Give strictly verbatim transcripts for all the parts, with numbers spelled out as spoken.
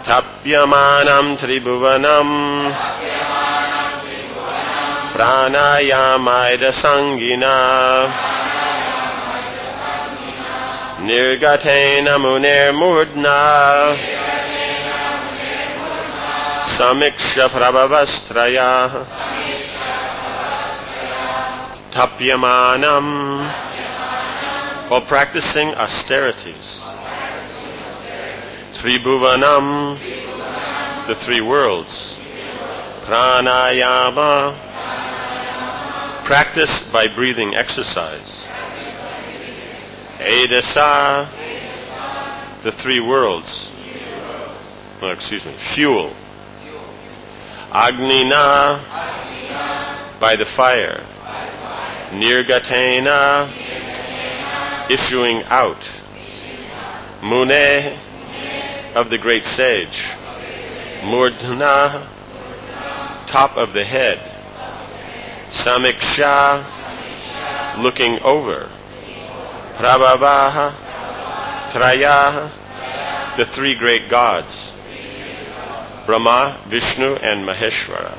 Tapyamanam tribhuvanam pranayamaida sangina nirgatena munir murdna samiksha prabhavastraya tapyamanam, while practicing austerities. Tribhuvanam, the three worlds. Pranayama, practice by breathing exercise. Edasa, the three worlds. Oh, excuse me, fuel. Agnina, by the fire. Nirgatena, issuing out. Mune, of the great sage. Murdhana, top of the head. Samiksha, looking over. Prabhavaha, Traya, the three great gods. Brahma, Vishnu, and Maheshwara.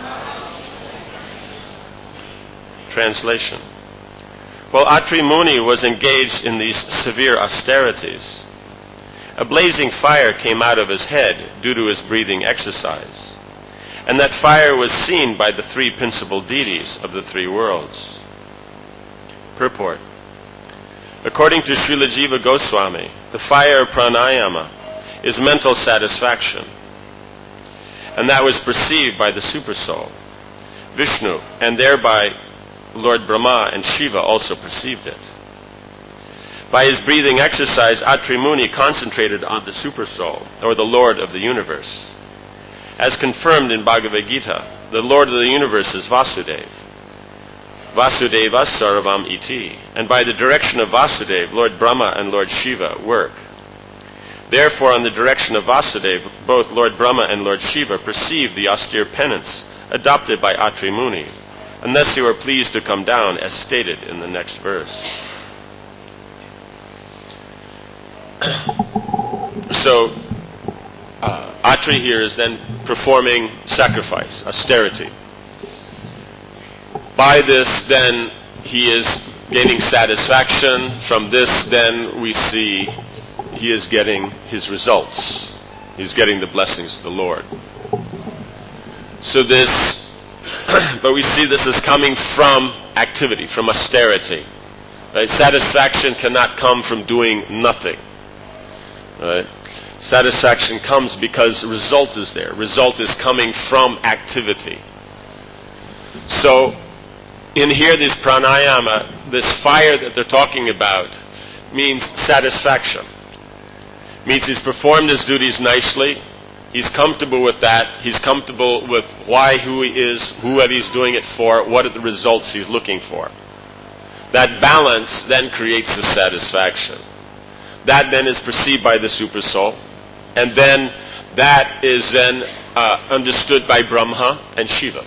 Translation. While Atri Muni was engaged in these severe austerities, a blazing fire came out of his head due to his breathing exercise, and that fire was seen by the three principal deities of the three worlds. Purport. According to Srila Jiva Goswami, the fire of pranayama is mental satisfaction, and that was perceived by the Supersoul, Vishnu, and thereby Lord Brahma and Shiva also perceived it. By his breathing exercise, Atri Muni concentrated on the Supersoul, or the Lord of the universe. As confirmed in Bhagavad Gita, the Lord of the universe is Vasudeva. Vasudeva Sarvam Iti. And by the direction of Vasudeva, Lord Brahma and Lord Shiva work. Therefore, on the direction of Vasudeva, both Lord Brahma and Lord Shiva perceive the austere penance adopted by Atri Muni, unless you are pleased to come down, as stated in the next verse. So, uh, Atri here is then performing sacrifice, austerity. By this, then, he is gaining satisfaction. From this, then, we see he is getting his results. He's getting the blessings of the Lord. So this, but we see this is coming from activity, from austerity. Right? Satisfaction cannot come from doing nothing. Right? Satisfaction comes because result is there. Result is coming from activity. So, in here, this pranayama, this fire that they're talking about, means satisfaction. Means he's performed his duties nicely. He's comfortable with that. He's comfortable with why, who he is, who he's doing it for, what are the results he's looking for. That balance then creates the satisfaction. That then is perceived by the Supersoul. And then that is then uh, understood by Brahma and Shiva.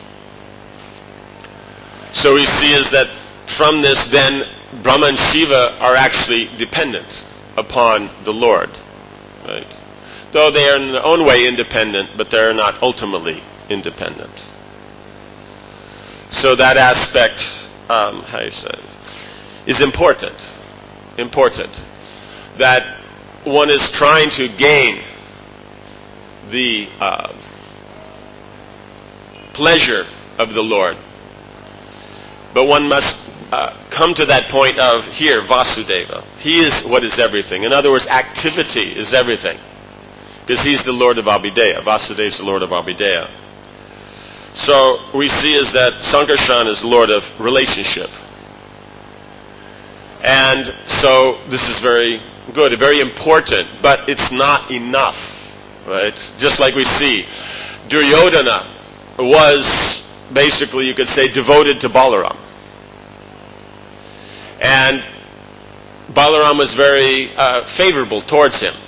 So we see is that from this then Brahma and Shiva are actually dependent upon the Lord. Right? Though they are in their own way independent, but they are not ultimately independent. So that aspect, um, how you say, is important. Important. That one is trying to gain the uh, pleasure of the Lord. But one must uh, come to that point of, here, Vasudeva. He is what is everything. In other words, activity is everything. Because he's the Lord of Abhideya. Vasudeva is the Lord of Abhideya. So we see is that Sankarshan is the Lord of relationship. And so this is very good, very important, but it's not enough. Right? Just like we see, Duryodhana was basically, you could say, devoted to Balaram. And Balaram was very uh, favorable towards him.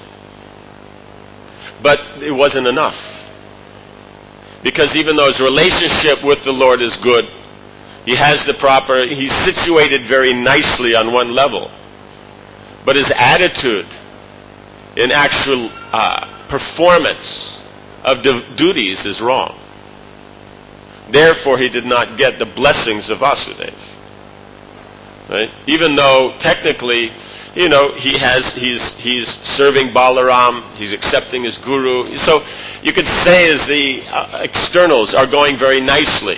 But it wasn't enough. Because even though his relationship with the Lord is good, he has the proper, he's situated very nicely on one level. But his attitude in actual uh, performance of du- duties is wrong. Therefore, he did not get the blessings of Vasudeva. Right? Even though technically, you know, he has he's he's serving Balaram, he's accepting his guru. So you could say as the uh, externals are going very nicely,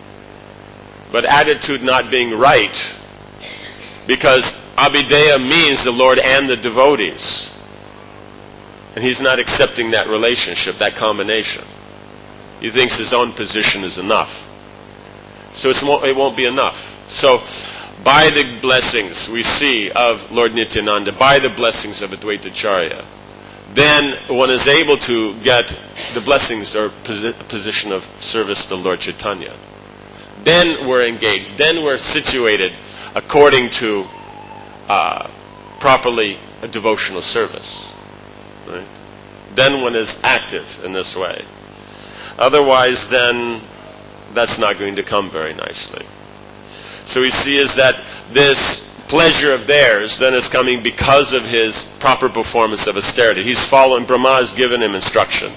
but attitude not being right, because Abhideya means the Lord and the devotees. And he's not accepting that relationship, that combination. He thinks his own position is enough. So it's, it won't be enough. So by the blessings we see of Lord Nityananda, by the blessings of Advaitacharya, then one is able to get the blessings or posi- position of service to Lord Chaitanya. Then we're engaged. Then we're situated according to uh, properly a devotional service. Right? Then one is active in this way. Otherwise, then that's not going to come very nicely. So we see is that this pleasure of theirs then is coming because of his proper performance of austerity. He's following, Brahma has given him instruction.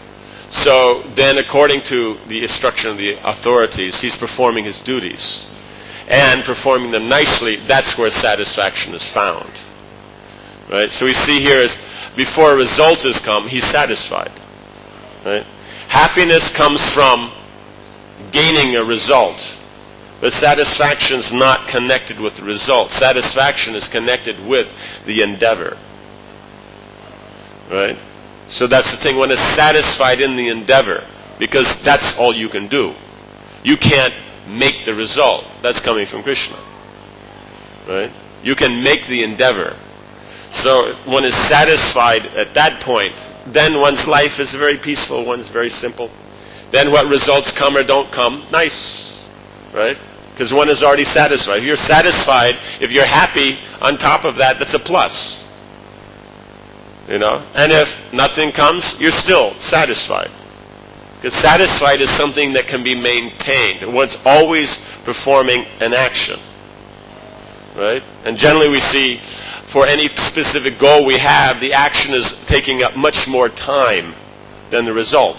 So then according to the instruction of the authorities, he's performing his duties. And performing them nicely, that's where satisfaction is found. Right? So we see here is, before a result has come, he's satisfied. Right? Happiness comes from gaining a result. But satisfaction is not connected with the result. Satisfaction is connected with the endeavor. Right? So that's the thing. One is satisfied in the endeavor, because that's all you can do. You can't make the result. That's coming from Krishna. Right? You can make the endeavor. So one is satisfied at that point. Then one's life is very peaceful. One's very simple. Then what results come or don't come, nice. Right? Because one is already satisfied. If you're satisfied, if you're happy on top of that, that's a plus. You know? And if nothing comes, you're still satisfied. Because satisfied is something that can be maintained. One's always performing an action. Right? And generally we see, for any specific goal we have, the action is taking up much more time than the result.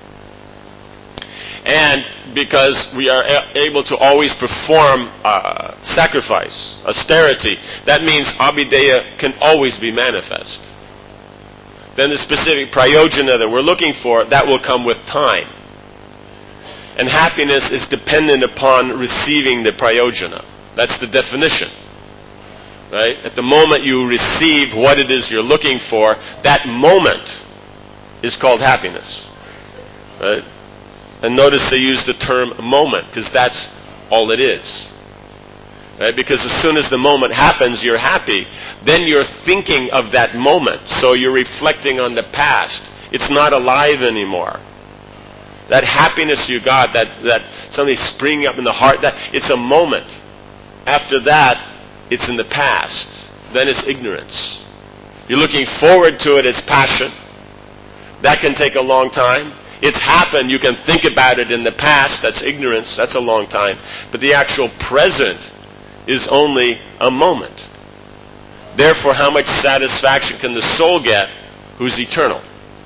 And because we are able to always perform uh, sacrifice, austerity, that means Abhideya can always be manifest. Then the specific prayojana that we're looking for, that will come with time. And happiness is dependent upon receiving the prayojana. That's the definition. Right? At the moment you receive what it is you're looking for, that moment is called happiness. Right? And notice they use the term moment, because that's all it is. Right? Because as soon as the moment happens, you're happy. Then you're thinking of that moment. So you're reflecting on the past. It's not alive anymore. That happiness you got, that, that something springing up in the heart, that it's a moment. After that, it's in the past. Then it's ignorance. You're looking forward to it as passion. That can take a long time. It's happened. You can think about it in the past. That's ignorance. That's a long time. But the actual present is only a moment. Therefore, how much satisfaction can the soul get who's eternal?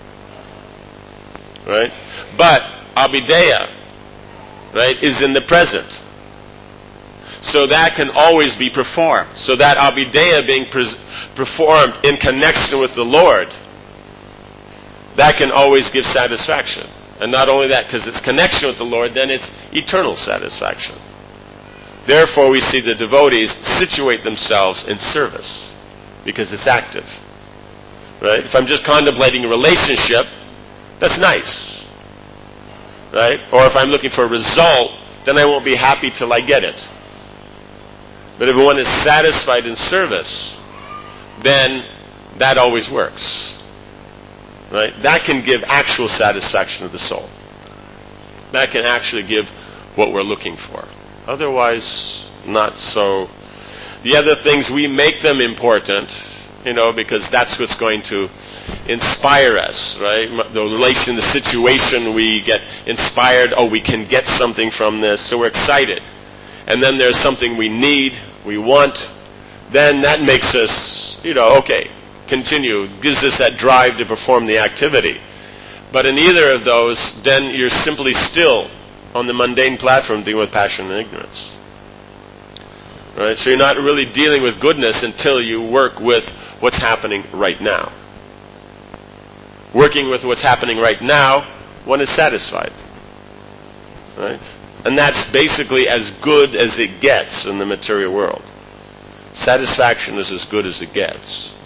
Right? But Abhideya, right, is in the present. So that can always be performed. So that Abhideya being pre- performed in connection with the Lord, that can always give satisfaction. And not only that, because it's connection with the Lord, then it's eternal satisfaction. Therefore, we see the devotees situate themselves in service, because it's active. Right? If I'm just contemplating a relationship, that's nice. Right? Or if I'm looking for a result, then I won't be happy till I get it. But if one is satisfied in service, then that always works. Right? That can give actual satisfaction of the soul. That can actually give what we're looking for. Otherwise, not so. The other things, we make them important, you know, because that's what's going to inspire us, right? The relation, the situation, we get inspired, oh, we can get something from this, so we're excited. And then there's something we need, we want, then that makes us, you know, okay, continue, gives us that drive to perform the activity. But in either of those, then you're simply still on the mundane platform dealing with passion and ignorance. Right? So you're not really dealing with goodness until you work with what's happening right now. Working with what's happening right now, one is satisfied. Right? And that's basically as good as it gets in the material world. Satisfaction is as good as it gets.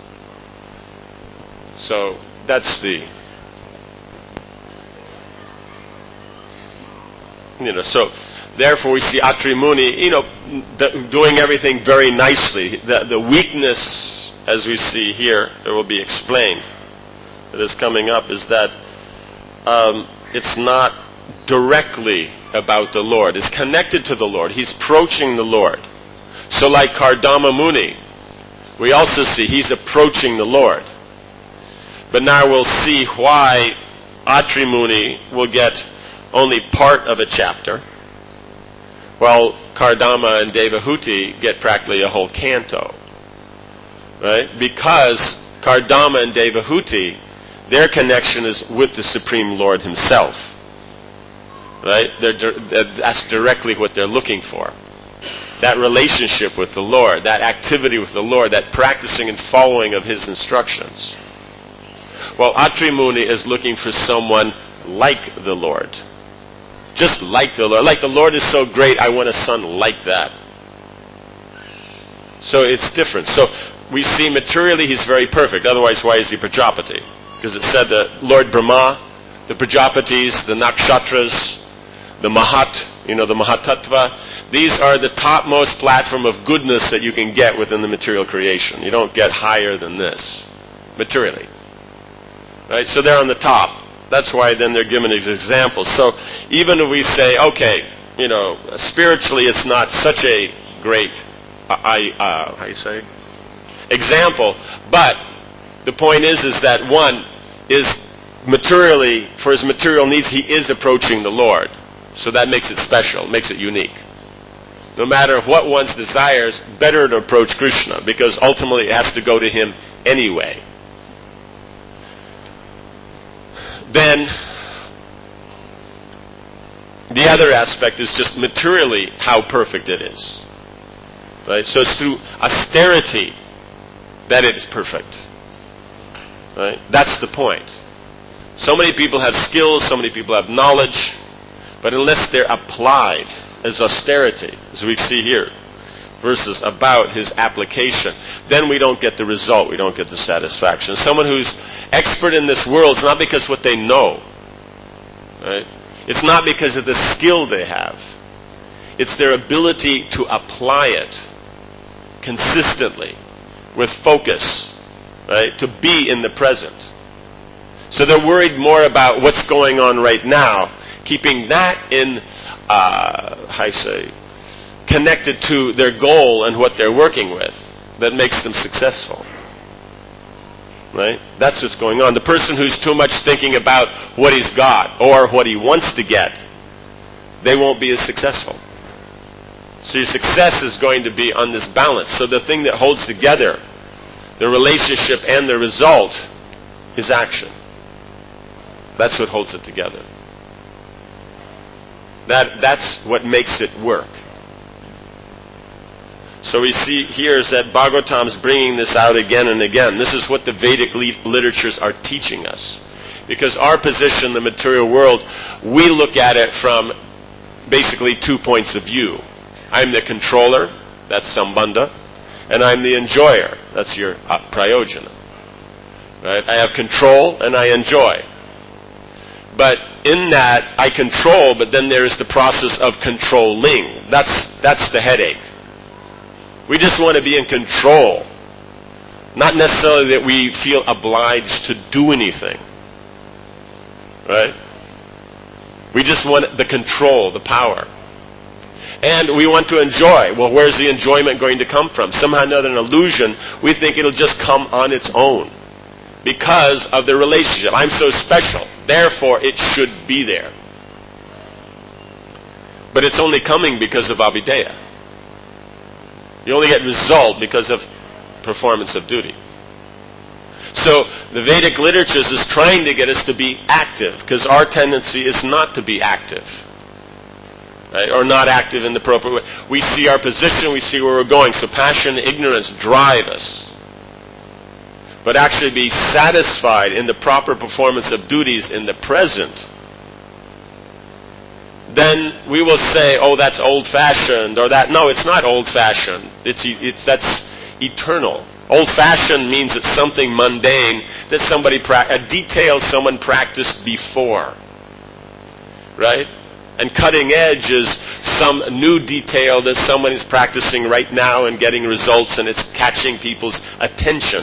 So that's the... You know, so therefore we see Atri Muni, you know, doing everything very nicely. The, the weakness, as we see here, that will be explained, that is coming up, is that um, it's not directly about the Lord. It's connected to the Lord. He's approaching the Lord. So like Kardama Muni, we also see he's approaching the Lord. But now we'll see why Atri Muni will get only part of a chapter, while Kardama and Devahuti get practically a whole canto. Right? Because Kardama and Devahuti, their connection is with the Supreme Lord Himself. Right? They're, that's directly what they're looking for. That relationship with the Lord, that activity with the Lord, that practicing and following of His instructions. While Atri Muni is looking for someone like the Lord. Just like the Lord. Like the Lord is so great, I want a son like that. So it's different. So we see materially he's very perfect. Otherwise, why is he Prajapati? Because it said that Lord Brahma, the Prajapatis, the Nakshatras, the Mahat, you know, the Mahatattva, these are the topmost platform of goodness that you can get within the material creation. You don't get higher than this, materially. Right? So they're on the top. That's why then they're given as examples. So even if we say, okay, you know, spiritually it's not such a great, uh, I, uh, how you say, example, but the point is, is that one is materially, for his material needs, he is approaching the Lord. So that makes it special, makes it unique. No matter what one's desires, better to approach Krishna, because ultimately it has to go to him anyway. Then the other aspect is just materially how perfect it is. Right? So it's through austerity that it is perfect. Right? That's the point. So many people have skills, so many people have knowledge, but unless they're applied as austerity, as we see here, verses about his application, then we don't get the result, we don't get the satisfaction. Someone who's expert in this world, it's not because what they know. Right? It's not because of the skill they have. It's their ability to apply it consistently, with focus, right? To be in the present. So they're worried more about what's going on right now, keeping that in, uh, how I say, connected to their goal and what they're working with, that makes them successful. Right? That's what's going on. The person who's too much thinking about what he's got or what he wants to get, they won't be as successful. So your success is going to be on this balance. So the thing that holds together the relationship and the result is action. That's what holds it together. That, that's what makes it work. So we see here is that Bhagavatam's bringing this out again and again. This is what the Vedic literatures are teaching us. Because our position in the material world, we look at it from basically two points of view. I'm the controller, that's Sambandha, and I'm the enjoyer, that's your uh, Prayojana. Right? I have control and I enjoy. But in that, I control, but then there is the process of controlling. That's, that's the headache. We just want to be in control. Not necessarily that we feel obliged to do anything. Right? We just want the control, the power. And we want to enjoy. Well, where's the enjoyment going to come from? Somehow or another, an illusion, we think it'll just come on its own. Because of the relationship. I'm so special. Therefore, it should be there. But it's only coming because of Abhideya. You only get result because of performance of duty. So the Vedic literatures is trying to get us to be active, because our tendency is not to be active. Right? Or not active in the proper way. We see our position, we see where we're going. So passion and ignorance drive us. But actually be satisfied in the proper performance of duties in the present, then we will say, oh, that's old-fashioned, or that, no, it's not old-fashioned. It's, it's, that's eternal. Old-fashioned means it's something mundane that somebody, pra- a detail someone practiced before. Right? And cutting edge is some new detail that someone is practicing right now and getting results, and it's catching people's attention.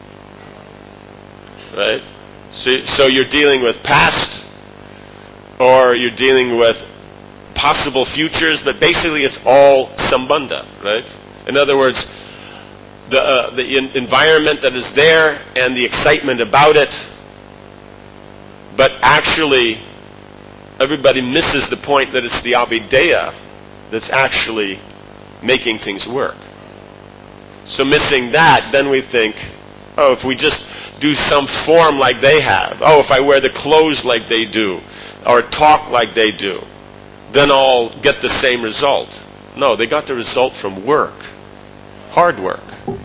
Right? So, so you're dealing with past, or you're dealing with possible futures, but basically it's all sambandha, right? In other words, the uh, the in- environment that is there and the excitement about it, but actually everybody misses the point that it's the avideya that's actually making things work. So missing that, then we think, oh, if we just do some form like they have, oh, if I wear the clothes like they do, or talk like they do, then I'll get the same result. No, they got the result from work. Hard work.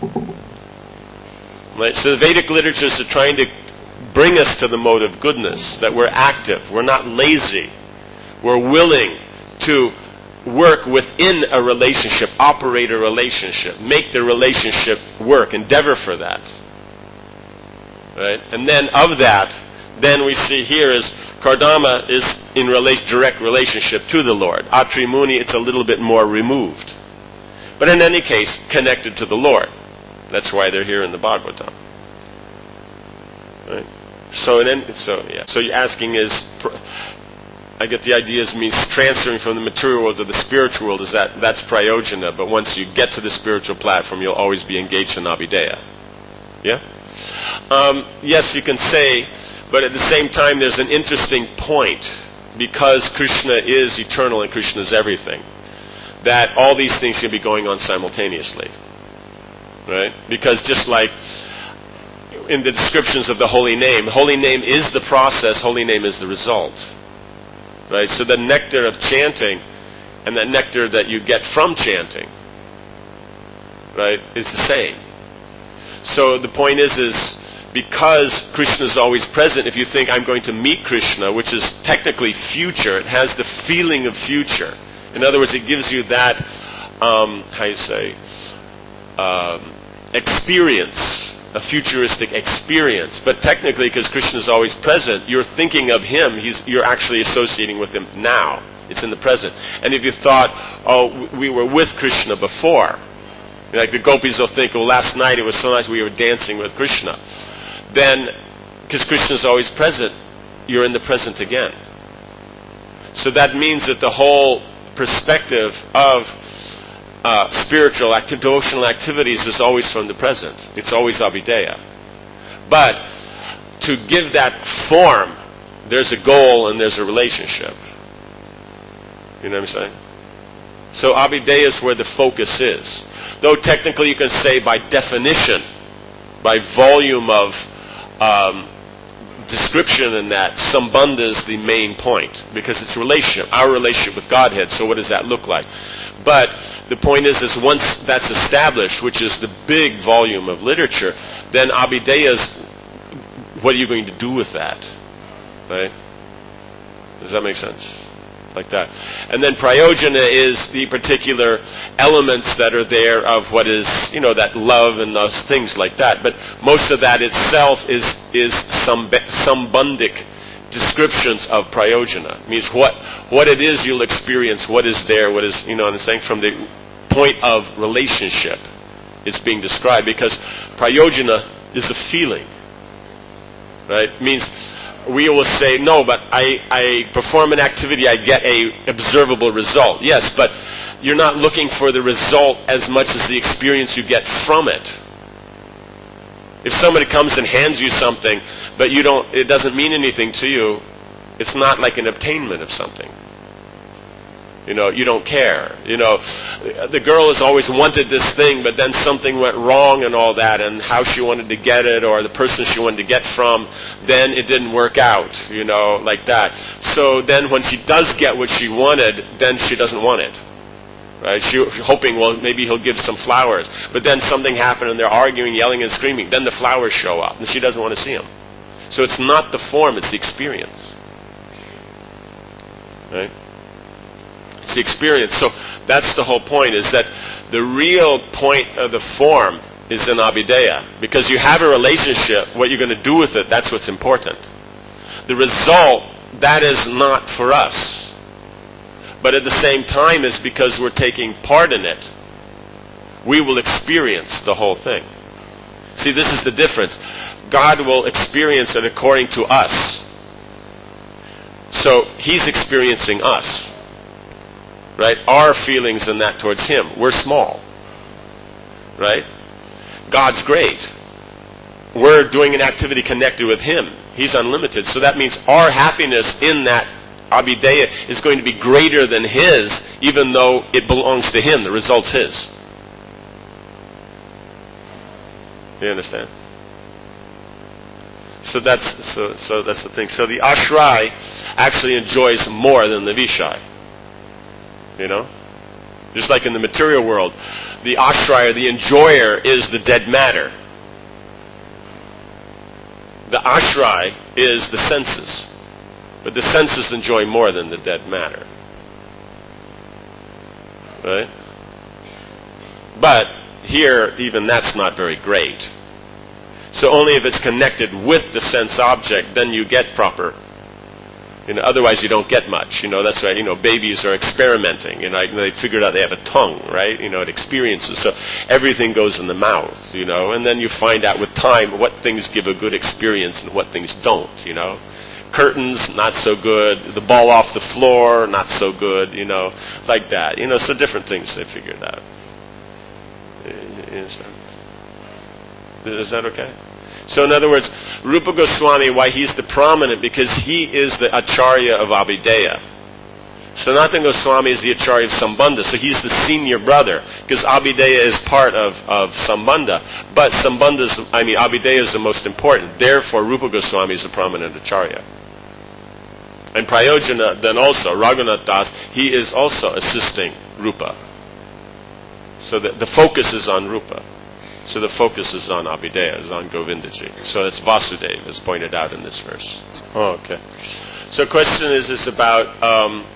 Right? So the Vedic literatures are trying to bring us to the mode of goodness, that we're active, we're not lazy, we're willing to work within a relationship, operate a relationship, make the relationship work, endeavor for that. Right? And then of that, then we see here is Kardama is in rela- direct relationship to the Lord. Atri Muni, it's a little bit more removed. But in any case, connected to the Lord. That's why they're here in the Bhagavatam. Right? So, in any, so yeah. So you're asking is, I get the idea is means transferring from the material world to the spiritual world. Is that that's prayojana? But once you get to the spiritual platform, you'll always be engaged in avideya. Yeah. Um, yes, you can say, but at the same time, there's an interesting point, because Krishna is eternal and Krishna is everything, that all these things can be going on simultaneously. Right? Because just like in the descriptions of the holy name, holy name is the process, holy name is the result. Right? So the nectar of chanting and the nectar that you get from chanting, right, is the same. So the point is, is because Krishna is always present, if you think I'm going to meet Krishna, which is technically future, it has the feeling of future. In other words, it gives you that, um, how you say, um, experience, a futuristic experience. But technically, because Krishna is always present, you're thinking of Him, he's, you're actually associating with Him now. It's in the present. And if you thought, oh, we were with Krishna before, like the gopis will think, well, last night it was so nice we were dancing with Krishna. Then, because Krishna is always present, you're in the present again. So that means that the whole perspective of uh, spiritual, acti- devotional activities is always from the present. It's always avideya. But to give that form, there's a goal and there's a relationship. You know what I'm saying? So avideya is where the focus is. Though technically you can say by definition, by volume of um, description in that, sambandha is the main point, because it's relationship, our relationship with Godhead. So what does that look like? But the point is, is once that's established, which is the big volume of literature, then avideya is, what are you going to do with that? Right? Does that make sense? Like that. And then prayojana is the particular elements that are there of what is, you know, that love and those things like that. But most of that itself is is some sambandhic descriptions of prayojana. It means what what it is you'll experience, what is there, what is, you know what I'm saying, from the point of relationship it's being described. Because prayojana is a feeling. Right? It means we will say, no, but I, I perform an activity, I get a observable result. Yes, but you're not looking for the result as much as the experience you get from it. If somebody comes and hands you something, but you don't, it doesn't mean anything to you, it's not like an obtainment of something. You know, you don't care. You know, the girl has always wanted this thing, but then something went wrong and all that, and how she wanted to get it, or the person she wanted to get from, then it didn't work out, you know, like that. So then when she does get what she wanted, then she doesn't want it. Right? She, hoping, well, maybe he'll give some flowers. But then something happened, and they're arguing, yelling, and screaming. Then the flowers show up, and she doesn't want to see them. So it's not the form, it's the experience. Right? It's the experience. So that's the whole point, is that the real point of the form is in Abhideya. Because you have a relationship, what you're going to do with it, that's what's important. The result, that is not for us. But at the same time, is because we're taking part in it, we will experience the whole thing. See, this is the difference. God will experience it according to us. So He's experiencing us. Right? Our feelings in that towards Him. We're small. Right? God's great. We're doing an activity connected with Him. He's unlimited. So that means our happiness in that Abhideya is going to be greater than His, even though it belongs to Him. The result's His. You understand? So that's so so that's the thing. So the ashray actually enjoys more than the vishai. You know? Just like in the material world, the ashray, the enjoyer, is the dead matter. The ashray is the senses. But the senses enjoy more than the dead matter. Right? But here, even that's not very great. So only if it's connected with the sense object, then you get proper. You know, otherwise you don't get much. You know, that's why, you know, babies are experimenting. You know, they figured out they have a tongue, right? You know, it experiences. So everything goes in the mouth, you know. And then you find out with time what things give a good experience and what things don't, you know. Curtains, not so good. The ball off the floor, not so good, you know. Like that. You know, so different things they figured out. Is that okay? So in other words, Rupa Goswami, why he's the prominent, because he is the Acharya of Abhideya. Sanatana Goswami is the Acharya of Sambandha, so he's the senior brother, because Abhideya is part of, of Sambandha. But Sambandha is, I mean, Abhideya is the most important. Therefore, Rupa Goswami is the prominent Acharya. And Prayojana, then also, Raghunath Das, he is also assisting Rupa. So the, the focus is on Rupa. So the focus is on Abhideya, is on Govindaji. So it's Vasudeva, as pointed out in this verse. Oh, okay. So the question is, is about um,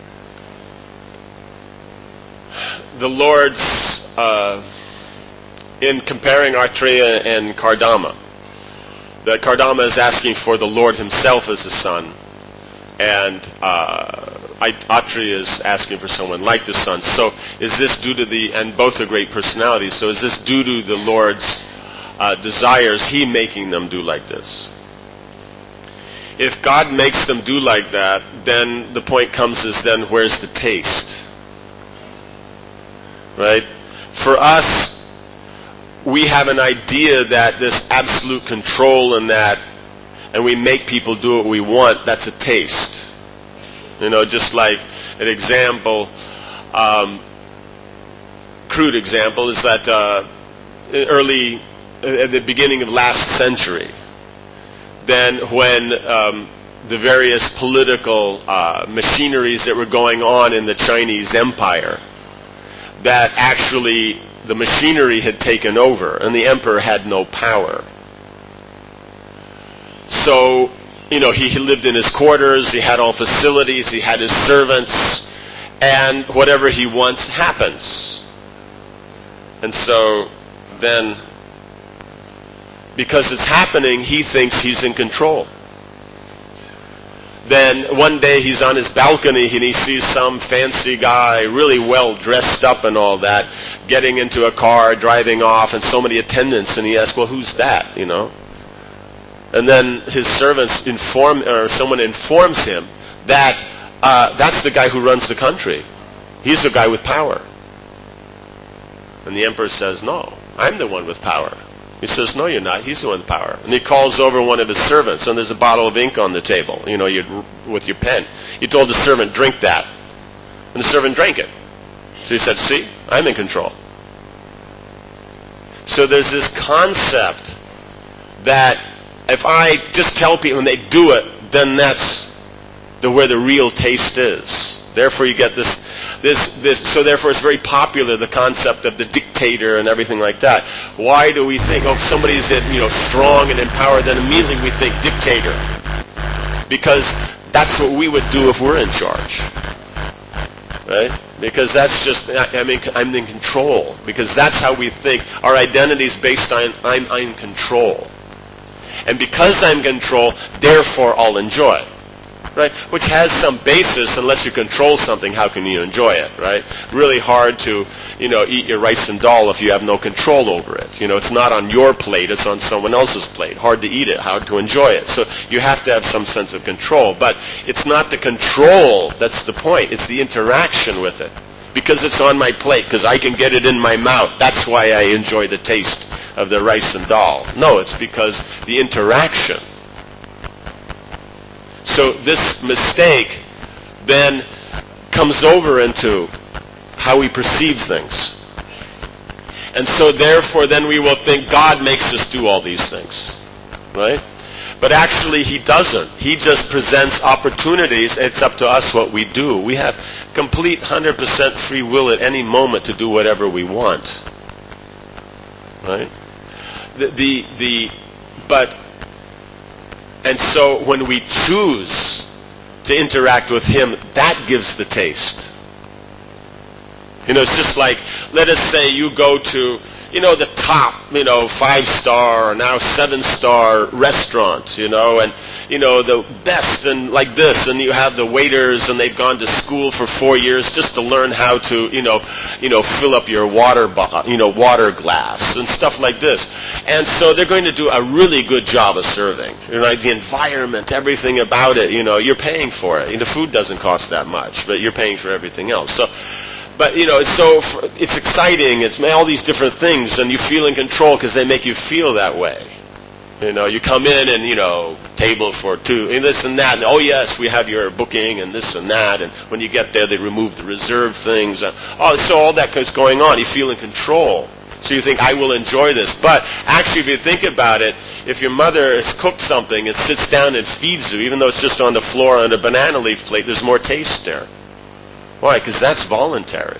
the Lord's, uh, in comparing Atreya and Kardama. That Kardama is asking for the Lord Himself as a son, and uh, Atreya is asking for someone like the Son. So is this due to the, and both are great personalities, so is this due to the Lord's uh, desires, He making them do like this? If God makes them do like that, then the point comes is then where's the taste? Right? For us, we have an idea that this absolute control and that, and we make people do what we want, that's a taste. You know, just like an example, um, crude example, is that uh, early, at the beginning of last century, then when um, the various political uh, machineries that were going on in the Chinese Empire, that actually the machinery had taken over and the emperor had no power. So, you know, he, he lived in his quarters, he had all facilities, he had his servants, and whatever he wants happens. And so then, because it's happening, he thinks he's in control. Then one day he's on his balcony and he sees some fancy guy, really well dressed up and all that, getting into a car, driving off, and so many attendants, and he asks, well, who's that, you know? And then his servants inform, or someone informs him that uh, that's the guy who runs the country. He's the guy with power. And the emperor says, no, I'm the one with power. He says, no, you're not. He's the one with power. And he calls over one of his servants, and there's a bottle of ink on the table, you know, you with your pen. He told the servant, drink that. And the servant drank it. So he said, see, I'm in control. So there's this concept that if I just tell people and they do it, then that's the where the real taste is. Therefore you get this, this, this, so therefore it's very popular, the concept of the dictator and everything like that. Why do we think, oh, if somebody's, you know, strong and empowered, then immediately we think dictator. Because that's what we would do if we're in charge. Right? Because that's just, I mean, I'm in control. Because that's how we think. Our identity is based on, I'm, I'm in control. And because I'm in control, therefore I'll enjoy. Right? Which has some basis. Unless you control something, how can you enjoy it? Right? Really hard to, you know, eat your rice and dal if you have no control over it. You know, it's not on your plate, it's on someone else's plate. Hard to eat it, hard to enjoy it. So you have to have some sense of control. But it's not the control that's the point. It's the interaction with it. Because it's on my plate, because I can get it in my mouth. That's why I enjoy the taste of the rice and dal. No, it's because the interaction. So this mistake then comes over into how we perceive things. And so therefore then we will think God makes us do all these things. Right? But actually He doesn't. He just presents opportunities. It's up to us what we do. We have complete one hundred percent free will at any moment to do whatever we want. Right? The, the, the, but And so when we choose to interact with Him, that gives the taste. You know, it's just like, let us say you go to, you know, the top, you know, five-star or now seven-star restaurant, you know, and, you know, the best and like this, and you have the waiters and they've gone to school for four years just to learn how to, you know, you know, fill up your water, bo- you know, water glass and stuff like this. And so they're going to do a really good job of serving. You know, the environment, everything about it, you know, you're paying for it. You know, food doesn't cost that much, but you're paying for everything else. So, But, you know, so it's exciting. It's all these different things, and you feel in control because they make you feel that way. You know, you come in and, you know, table for two, and this and that, and oh, yes, we have your booking and this and that, and when you get there, they remove the reserved things. And, oh, so all that is going on. You feel in control. So you think, I will enjoy this. But actually, if you think about it, if your mother has cooked something and sits down and feeds you, even though it's just on the floor on a banana leaf plate, there's more taste there. Why? Because that's voluntary.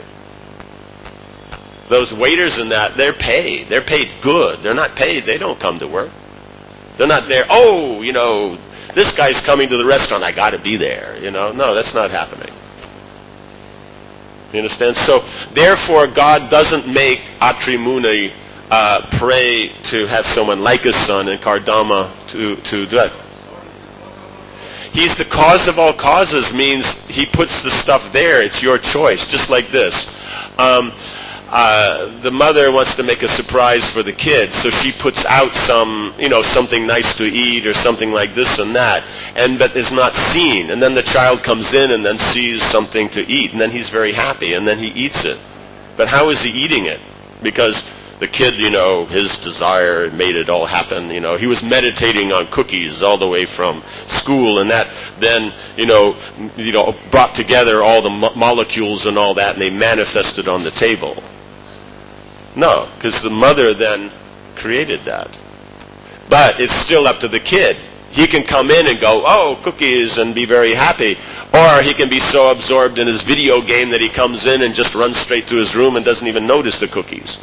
Those waiters and that, they're paid. They're paid good. They're not paid. They don't come to work. They're not there, oh, you know, this guy's coming to the restaurant. I got to be there. You know, no, that's not happening. You understand? So, therefore, God doesn't make Atri Muni uh, pray to have someone like his son and Kardama to, to do that. He's the cause of all causes means He puts the stuff there. It's your choice, just like this. Um, uh, the mother wants to make a surprise for the kid, so she puts out some, you know, something nice to eat or something like this and that, and but is not seen. And then the child comes in and then sees something to eat, and then he's very happy, and then he eats it. But how is he eating it? Because the kid, you know, his desire made it all happen. You know, he was meditating on cookies all the way from school, and that then, you know, you know, brought together all the mo- molecules and all that, and they manifested on the table. No, because the mother then created that. But it's still up to the kid. He can come in and go, oh, cookies, and be very happy. Or he can be so absorbed in his video game that he comes in and just runs straight to his room and doesn't even notice the cookies.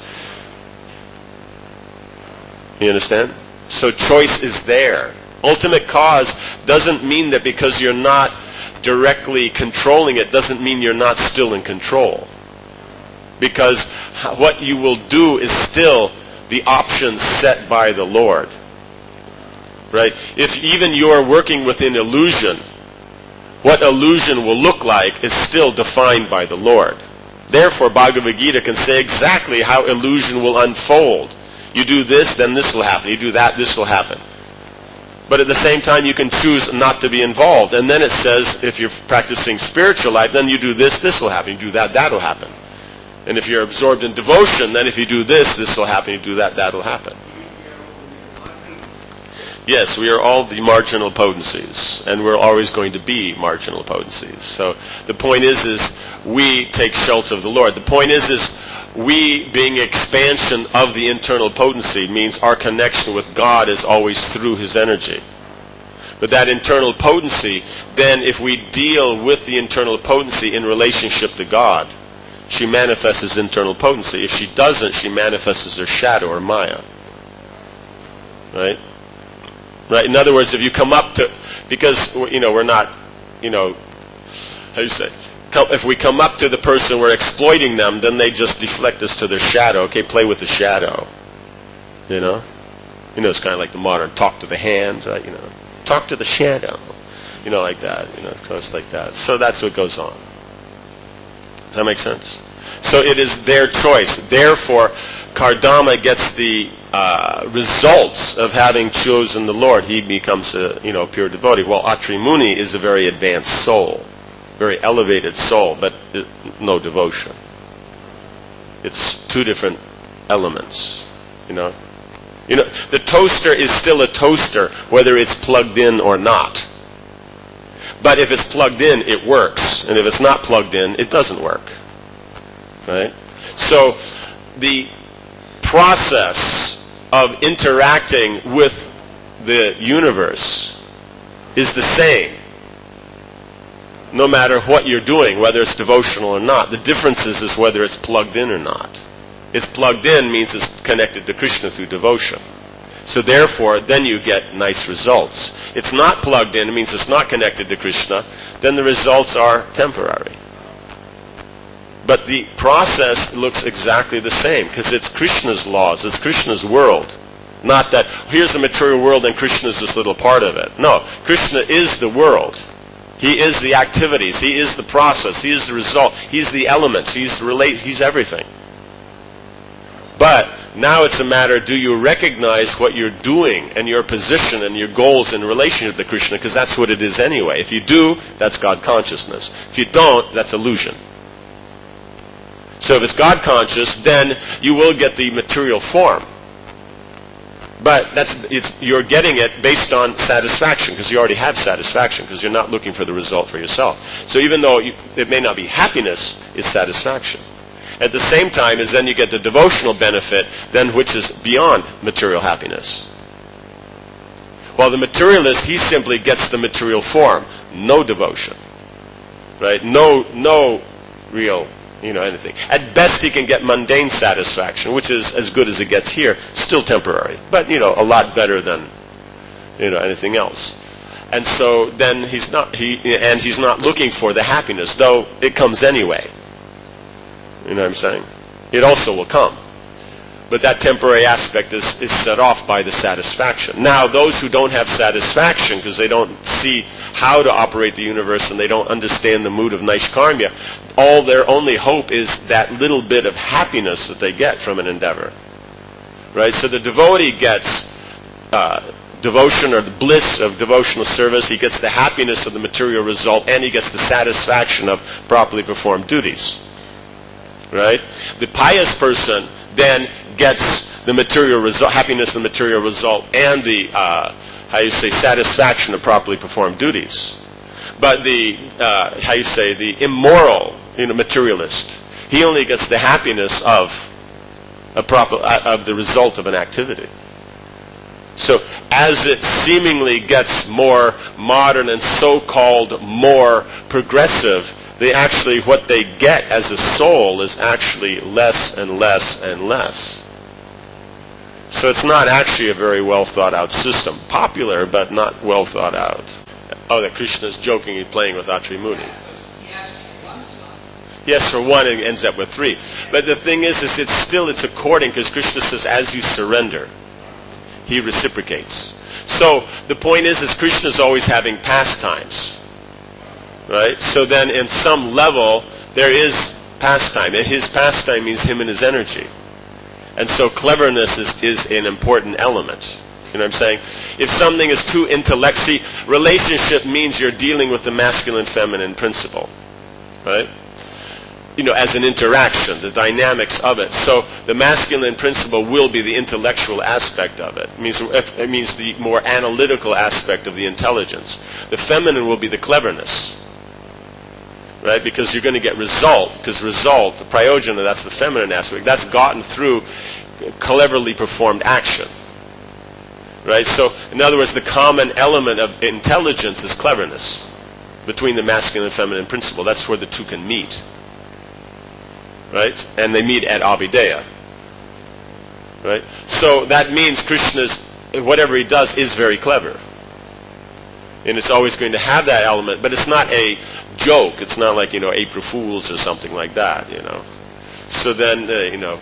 You understand? So choice is there. Ultimate cause doesn't mean that because you're not directly controlling it doesn't mean you're not still in control. Because what you will do is still the options set by the Lord. Right? If even you're working within illusion, what illusion will look like is still defined by the Lord. Therefore, Bhagavad Gita can say exactly how illusion will unfold. You do this, then this will happen. You do that, this will happen. But at the same time, you can choose not to be involved. And then it says, if you're practicing spiritual life, then you do this, this will happen. You do that, that will happen. And if you're absorbed in devotion, then if you do this, this will happen. You do that, that will happen. Yes, we are all the marginal potencies, and we're always going to be marginal potencies. So the point is, is we take shelter of the Lord. The point is, is we being expansion of the internal potency means our connection with God is always through His energy. But that internal potency, then if we deal with the internal potency in relationship to God, she manifests as internal potency. If she doesn't, she manifests as her shadow or Maya. Right? Right? In other words, if you come up to, because, you know, we're not, you know, how do you say, if we come up to the person, we're exploiting them, then they just deflect us to their shadow. Okay, play with the shadow. You know? You know, it's kind of like the modern talk to the hand, right? You know, talk to the shadow. You know, like that. You know, so it's like that. So that's what goes on. Does that make sense? So it is their choice. Therefore, Kardama gets the uh, results of having chosen the Lord. He becomes a, you know, pure devotee. While Atri Muni is a very advanced soul, very elevated soul, but it, no devotion. It's two different elements. You know, you know, the toaster is still a toaster whether it's plugged in or not. But if it's plugged in, it works, and if it's not plugged in, it doesn't work. Right? So the process of interacting with the universe is the same, no matter what you're doing, whether it's devotional or not. The difference is, is whether it's plugged in or not. It's plugged in means it's connected to Krishna through devotion. So therefore, then you get nice results. It's not plugged in, it means it's not connected to Krishna, then the results are temporary. But the process looks exactly the same, because it's Krishna's laws, it's Krishna's world. Not that, here's the material world and Krishna's this little part of it. No, Krishna is the world. He is the activities, He is the process, He is the result, He's the elements, He's the relate, He's everything. But now it's a matter, do you recognize what you're doing and your position and your goals in relationship to Krishna, because that's what it is anyway. If you do, that's God consciousness. If you don't, that's illusion. So if it's God conscious, then you will get the material form. But that's it's, you're getting it based on satisfaction, because you already have satisfaction, because you're not looking for the result for yourself. So even though you, it may not be happiness, it's satisfaction. At the same time is then you get the devotional benefit, then which is beyond material happiness. While the materialist, he simply gets the material form, no devotion, right? No, no real, you know, anything. At best, he can get mundane satisfaction, which is as good as it gets here, still temporary, but you know, a lot better than, you know, anything else. And so then he's not, he and he's not looking for the happiness, though it comes anyway. You know what I'm saying? It also will come. But that temporary aspect is, is set off by the satisfaction. Now, those who don't have satisfaction, because they don't see how to operate the universe and they don't understand the mood of Naishkarmya, all their only hope is that little bit of happiness that they get from an endeavor. Right? So the devotee gets uh, devotion or the bliss of devotional service, he gets the happiness of the material result, and he gets the satisfaction of properly performed duties. Right? The pious person then gets the material result, happiness of the material result, and the, uh, how you say, satisfaction of properly performed duties. But the, uh, how you say, the immoral, you know, materialist, he only gets the happiness of a proper, uh, of the result of an activity. So as it seemingly gets more modern and so-called more progressive, they actually, what they get as a soul is actually less and less and less. So it's not actually a very well thought out system. Popular, but not well thought out. Oh, that Krishna's jokingly playing with Atri Muni. Yes, for one, it ends up with three. But the thing is, is it's still, it's according, because Krishna says, as you surrender, He reciprocates. So the point is, is Krishna's always having pastimes. Right? So then in some level, there is pastime. And his pastime means him and his energy. And so cleverness is, is an important element. You know what I'm saying? If something is too intellect, see, relationship means you're dealing with the masculine-feminine principle. Right? you know, as an interaction, the dynamics of it. So the masculine principle will be the intellectual aspect of it. It means, it means the more analytical aspect of the intelligence. The feminine will be the cleverness. Right? Because you're going to get result. Because result, the prayojana, that's the feminine aspect. That's gotten through cleverly performed action. Right? So, in other words, the common element of intelligence is cleverness between the masculine and feminine principle. That's where the two can meet. Right? And they meet at Abhideya. Right? So that means Krishna's, whatever he does is very clever. And it's always going to have that element, but it's not a joke. It's not like, you know, April Fools or something like that, you know. So then, uh, you know,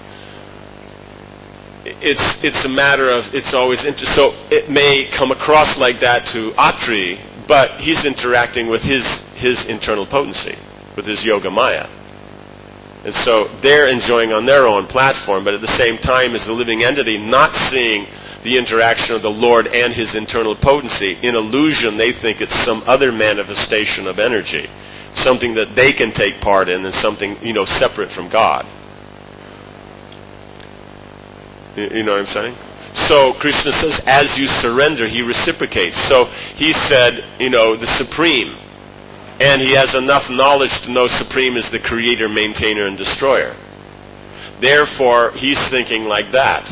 it's it's a matter of, it's always, inter- so it may come across like that to Atri, but he's interacting with his, his internal potency, with his Yoga Maya. And so they're enjoying on their own platform, but at the same time as the living entity not seeing the interaction of the Lord and his internal potency. In illusion, they think it's some other manifestation of energy, something that they can take part in and something, you know, separate from God. You know what I'm saying? So Krishna says, as you surrender, he reciprocates. So he said, you know, the Supreme. And he has enough knowledge to know Supreme is the creator, maintainer, and destroyer. Therefore, he's thinking like that.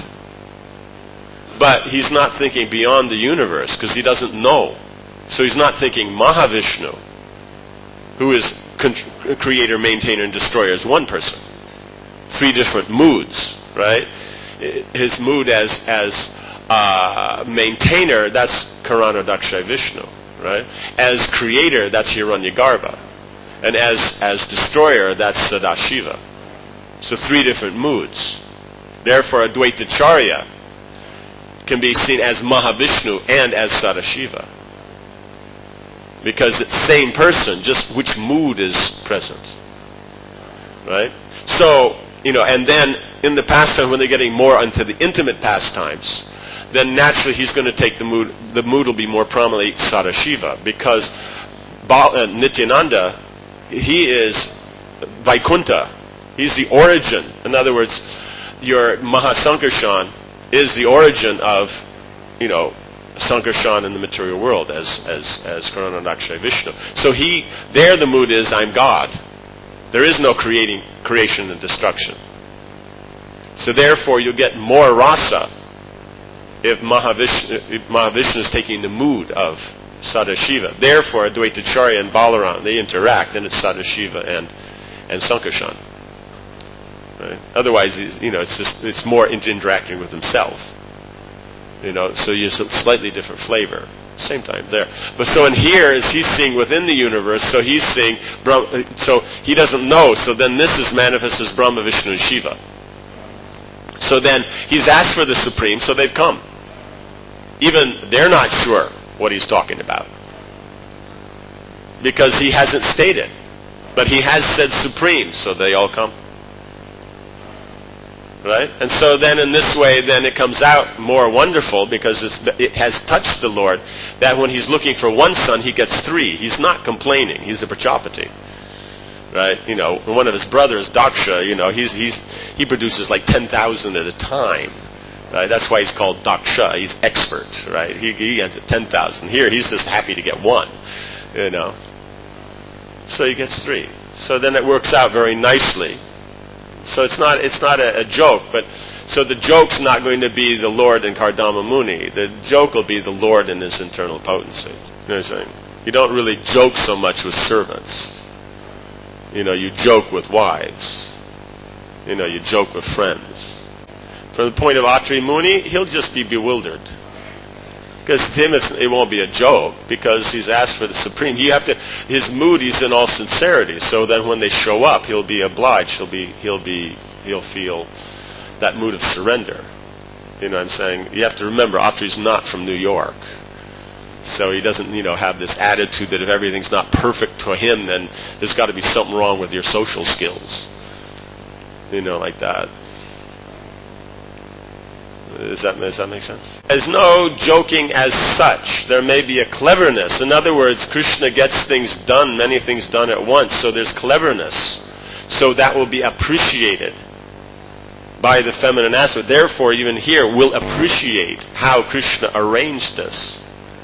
But he's not thinking beyond the universe, because he doesn't know. So he's not thinking Mahavishnu, who is con- creator, maintainer, and destroyer, is one person. Three different moods, right? His mood as as uh, maintainer, that's Karanadakshay Vishnu, right? As creator, that's Hiranyagarbha. And as, as destroyer, that's Sadashiva. So three different moods. Therefore, Advaitacharya can be seen as Mahavishnu and as Sadashiva. Because it's the same person, just which mood is present. Right? So, you know, and then in the pastime, when they're getting more into the intimate pastimes, then naturally he's going to take the mood, the mood will be more prominently Sadashiva. Because ba- uh, Nityananda, he is Vaikuntha. He's the origin. In other words, your Mahasankarshan is the origin of, you know, Sankarshan in the material world as as as Karanadakshay Vishnu. So he, there the mood is, I'm God. There is no creating, creation and destruction. So therefore you'll get more rasa if Mahavishnu, if Mahavishnu is taking the mood of Sadashiva. Therefore Advaitacharya and Balaram, they interact, and it's Sadashiva and and Sankarshan. Right? Otherwise, you know, it's just it's more into interacting with himself. You know, so you have a slightly different flavor. Same time there. But so in here, as he's seeing within the universe, so he's seeing, so he doesn't know. So then this is manifest as Brahma, Vishnu, and Shiva. So then he's asked for the Supreme, so they've come. Even they're not sure what he's talking about, because he hasn't stated, but he has said Supreme, so they all come. Right? And so then in this way, then it comes out more wonderful, because it's, it has touched the Lord, that when he's looking for one son, he gets three. He's not complaining. He's a Prajapati. Right? You know, one of his brothers, Daksha, you know, he's, he's, he produces like ten thousand at a time. Right? That's why he's called Daksha. He's expert. Right? He, he gets at ten thousand. Here, he's just happy to get one. You know. So he gets three. So then it works out very nicely. So it's not it's not a, a joke, but so the joke's not going to be the Lord and Kardama Muni. The joke will be the Lord and his internal potency. You know what I'm saying? You don't really joke so much with servants. You know, you joke with wives. You know, you joke with friends. From the point of Atri Muni, he'll just be bewildered. Because to him, it's, it won't be a joke, because he's asked for the Supreme. You have to, his mood, he's in all sincerity. So then when they show up, he'll be obliged. He'll be, he'll be, he'll feel that mood of surrender. You know what I'm saying? You have to remember, Atri's not from New York. So he doesn't, you know, have this attitude that if everything's not perfect for him, then there's got to be something wrong with your social skills. You know, like that. Does that, does that make sense? There's no joking as such. There may be a cleverness. In other words, Krishna gets things done, many things done at once, so there's cleverness. So that will be appreciated by the feminine aspect. Therefore, even here, we'll appreciate how Krishna arranged this.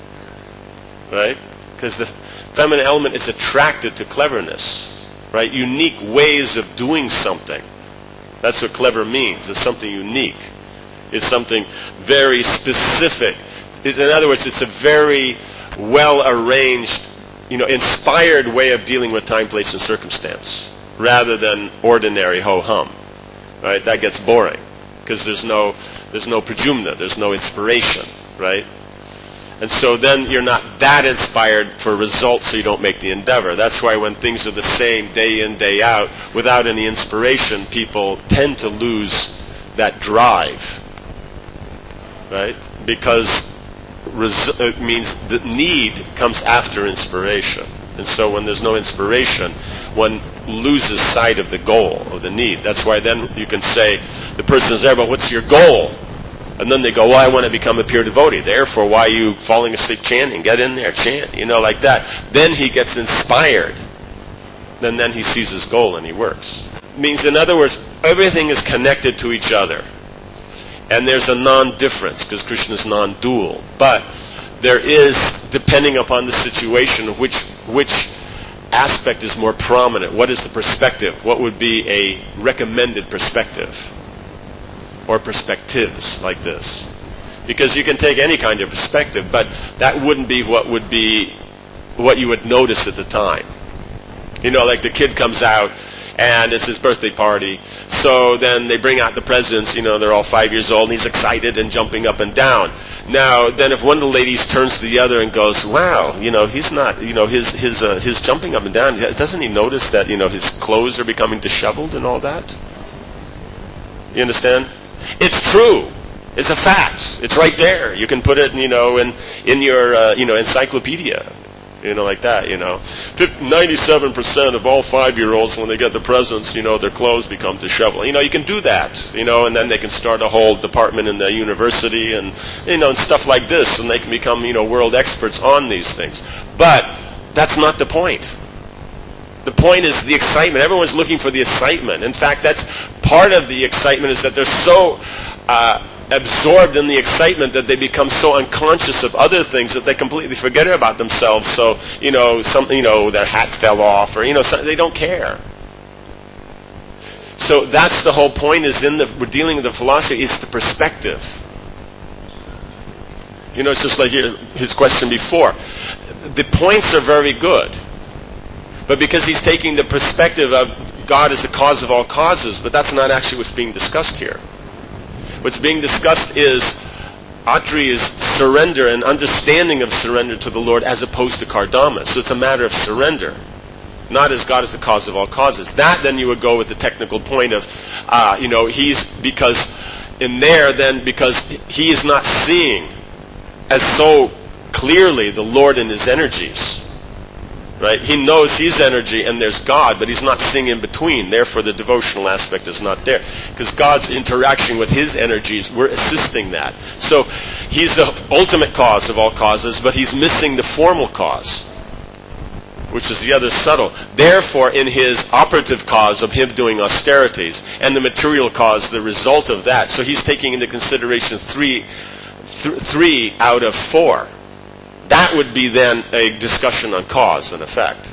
Right? Because the feminine element is attracted to cleverness. Right? Unique ways of doing something. That's what clever means. It's something unique. It's something very specific. It's, in other words, it's a very well-arranged, you know, inspired way of dealing with time, place, and circumstance, rather than ordinary ho-hum. Right? That gets boring because there's no there's no prajumna, there's no inspiration, right? And so then you're not that inspired for results, so you don't make the endeavor. That's why when things are the same day in, day out, without any inspiration, people tend to lose that drive, right? Because res- it means the need comes after inspiration. And so when there's no inspiration, one loses sight of the goal, of the need. That's why then you can say, the person is there, but what's your goal? And then they go, well, I want to become a pure devotee. Therefore, why are you falling asleep chanting? Get in there, chant, you know, like that. Then he gets inspired. Then, then he sees his goal and he works. It means, in other words, everything is connected to each other. And there's a non-difference, because Krishna is non-dual. But there is, depending upon the situation, which which aspect is more prominent. What is the perspective? What would be a recommended perspective? Or perspectives like this. Because you can take any kind of perspective, but that wouldn't be what would be what you would notice at the time. You know, like the kid comes out and it's his birthday party. So then they bring out the presents, you know, they're all five years old and he's excited and jumping up and down. Now, then if one of the ladies turns to the other and goes, wow, you know, he's not, you know, his his uh, his jumping up and down, doesn't he notice that, you know, his clothes are becoming disheveled and all that? You understand? It's true. It's a fact. It's right there. You can put it, you know, in in your uh, you know encyclopedia, you know, like that. You know, ninety-seven percent of all five-year-olds when they get the presents, you know, their clothes become disheveled. You know, you can do that. You know, and then they can start a whole department in the university and you know and stuff like this, and they can become you know world experts on these things. But that's not the point. The point is the excitement. Everyone's looking for the excitement. In fact, that's part of the excitement is that they're so uh, absorbed in the excitement that they become so unconscious of other things that they completely forget about themselves. So, you know, something, you know, their hat fell off or, you know, so they don't care. So that's the whole point is in the, we're dealing with the philosophy, it's the perspective. You know, it's just like his question before. The points are very good. But because he's taking the perspective of God as the cause of all causes, but that's not actually what's being discussed here. What's being discussed is Atri is surrender and understanding of surrender to the Lord as opposed to Kardama. So it's a matter of surrender, not as God as the cause of all causes. That then you would go with the technical point of, uh, you know, he's because in there then because he is not seeing as so clearly the Lord and his energies. Right? He knows his energy and there's God, but he's not seeing in between. Therefore, the devotional aspect is not there. Because God's interaction with his energies, we're assisting that. So, he's the ultimate cause of all causes, but he's missing the formal cause, which is the other subtle. Therefore, in his operative cause of him doing austerities, and the material cause, the result of that, so he's taking into consideration three, th- three out of four. That would be then a discussion on cause and effect.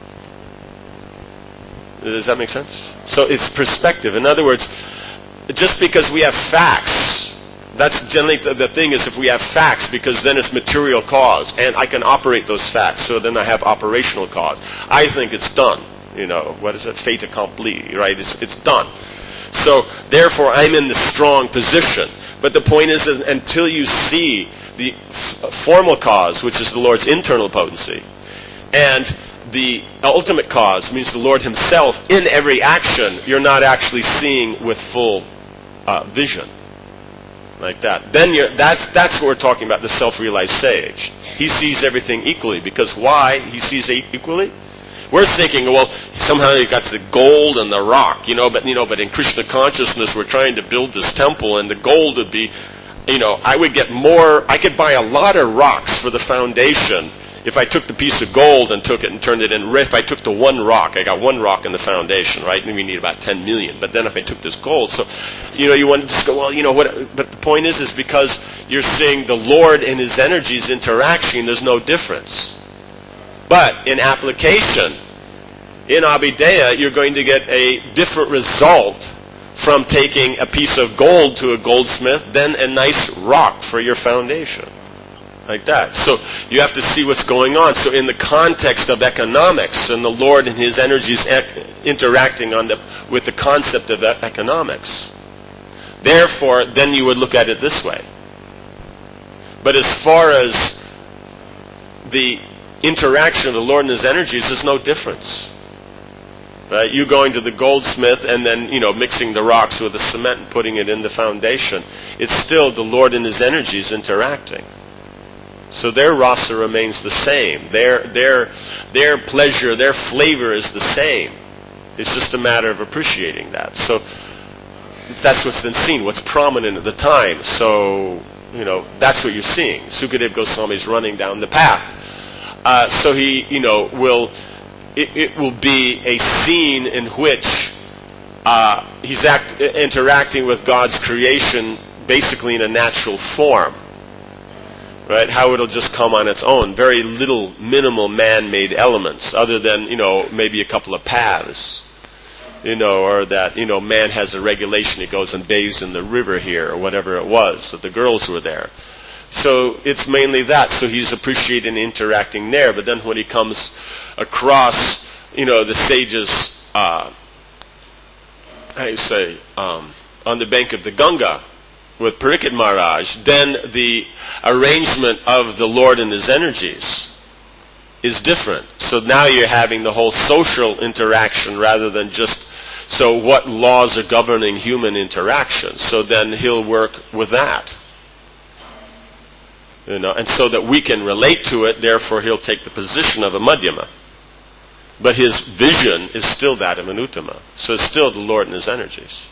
Does that make sense? So it's perspective. In other words, just because we have facts, that's generally the thing is if we have facts, because then it's material cause, and I can operate those facts, so then I have operational cause. I think it's done. You know, what is it? Fait accompli, right? It's, it's done. So, therefore, I'm in the strong position. But the point is, is until you see the f- formal cause, which is the Lord's internal potency, and the ultimate cause, means the Lord himself, in every action, you're not actually seeing with full uh, vision. Like that. Then you're, that's, that's what we're talking about, the self-realized sage. He sees everything equally. Because why he sees it equally? We're thinking, well, somehow you got the gold and the rock, you know, but you know, but in Krishna consciousness, we're trying to build this temple, and the gold would be, you know, I would get more. I could buy a lot of rocks for the foundation If I took the piece of gold and took it and turned it in, if I took the one rock, I got one rock in the foundation, right? And we need about ten million. But then if I took this gold, so, you know, you want to just go, well, you know, what, but the point is, is because you're seeing the Lord and His energies interacting, there's no difference. But in application, in Abhidheya, you're going to get a different result from taking a piece of gold to a goldsmith than a nice rock for your foundation. Like that. So you have to see what's going on. So in the context of economics and the Lord and His energies ec- interacting on the, with the concept of e- economics, therefore, then you would look at it this way. But as far as the interaction of the Lord and His energies, there's no difference. Right? You going to the goldsmith and then, you know, mixing the rocks with the cement and putting it in the foundation. It's still the Lord and His energies interacting. So their rasa remains the same. Their their their pleasure, their flavor is the same. It's just a matter of appreciating that. So that's what's been seen, what's prominent at the time. So, you know, that's what you're seeing. Sukadeva Goswami is running down the path. Uh, so he, you know, will it, it will be a scene in which uh, he's act, interacting with God's creation basically in a natural form. Right? How it'll just come on its own. Very little, minimal man-made elements, other than, you know, maybe a couple of paths. You know, or that, you know, man has a regulation. He goes and bathes in the river here, or whatever it was, that the girls were there. So it's mainly that. So he's appreciating interacting there. But then when he comes across, you know, the sages, uh, how do you say, um, on the bank of the Ganga, with Parikshit Maharaj, then the arrangement of the Lord and His energies is different. So now you're having the whole social interaction rather than just, so what laws are governing human interaction? So then he'll work with that. You know, and so that we can relate to it, therefore he'll take the position of a Madhyama. But his vision is still that of an Uttama. So it's still the Lord and His energies.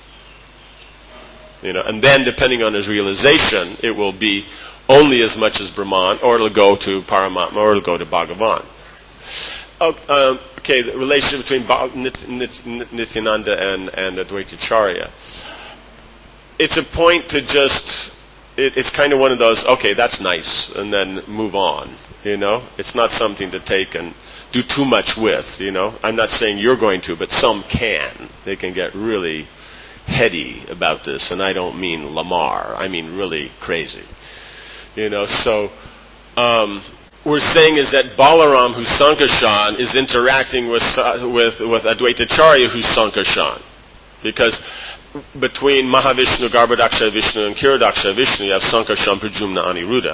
You know, and then depending on his realization, it will be only as much as Brahman, or it'll go to Paramatma, or it'll go to Bhagavan. Oh, um, okay, the relationship between ba- Nit- Nit- Nityananda and, and Advaitacharya. It's a point to just, it, it's kind of one of those, okay, that's nice, and then move on, you know? It's not something to take and do too much with, you know? I'm not saying you're going to, but some can. They can get really heady about this, and I don't mean Lamar. I mean really crazy. You know, so um, we're saying is that Balaram, who's Sankarshan, is interacting with uh, with with Advaitacharya, who's Sankarshan, because between Mahavishnu, Garbhodaksha Vishnu, and Kiradaksha Vishnu, you have Sankarshan, Pradyumna, Aniruddha.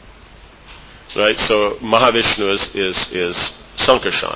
Right. So Mahavishnu is is is Sankarshan.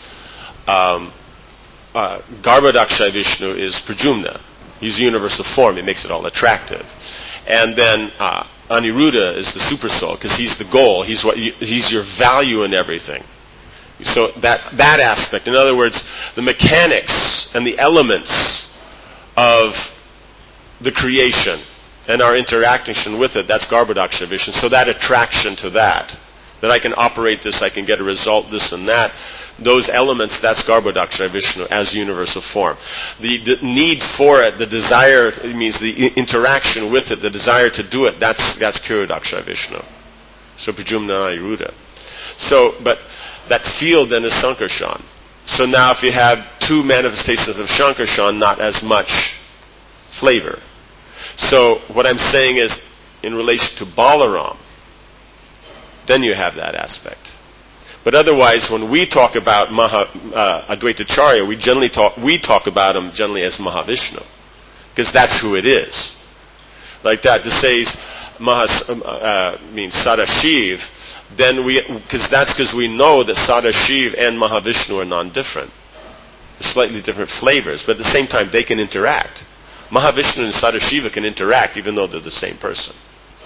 Um, uh, Garbhodaksha Vishnu is Pradyumna. He's a universal form. He makes it all attractive. And then uh, Aniruddha is the super soul, because he's the goal. He's what you, he's your value in everything. So that that aspect, in other words, the mechanics and the elements of the creation and our interaction with it, that's Garbhodaksha Vishnu. So that attraction to that, that I can operate this, I can get a result, this and that. Those elements, that's Garbhodaksha Vishnu as universal form. The, the need for it, the desire, it means the interaction with it, the desire to do it, that's that's Kiradaksha Vishnu. So Pradyumna Aniruddha. So, but that field then is Sankarshan. So now if you have two manifestations of Sankarshan, not as much flavor. So what I'm saying is, in relation to Balaram, then you have that aspect. But otherwise, when we talk about Maha, uh, Advaitacharya, we generally talk we talk about him generally as Mahavishnu, because that's who it is. Like that, to say Maha uh, means Sadashiv, then we because that's because we know that Sadashiv and Mahavishnu are non-different, slightly different flavors, but at the same time they can interact. Mahavishnu and Sadashiva can interact even though they're the same person.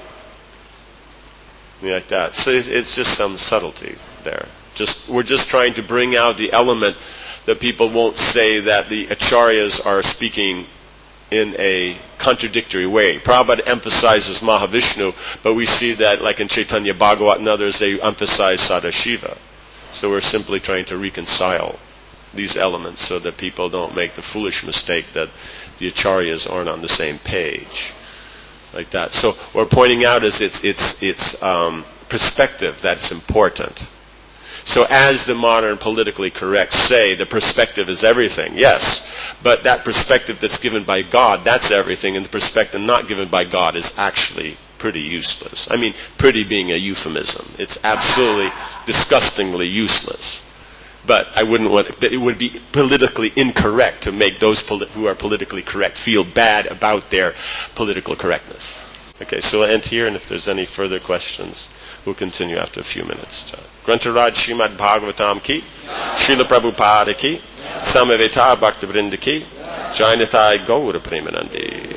Like that. So it's, it's just some subtlety there. Just we're just trying to bring out the element that people won't say that the acharyas are speaking in a contradictory way. Prabhupada emphasizes Mahavishnu, but we see that, like in Chaitanya Bhagavat and others, they emphasize Sadashiva. So we're simply trying to reconcile these elements so that people don't make the foolish mistake that the acharyas aren't on the same page. Like that. So what we're pointing out is it's, it's, it's um, perspective that's important. So as the modern politically correct say, the perspective is everything. Yes, but that perspective that's given by God, that's everything, and the perspective not given by God is actually pretty useless. I mean, pretty being a euphemism. It's absolutely disgustingly useless. But I wouldn't want, it would be politically incorrect to make those poli- who are politically correct feel bad about their political correctness. Okay, so we'll end here, and if there's any further questions, we'll continue after a few minutes. Grantaraj Srimad Bhagavatam ki, Srila Prabhupada ki, Samaveta Bhakta Vrinda ki, Jainatai Gaura Premanandi.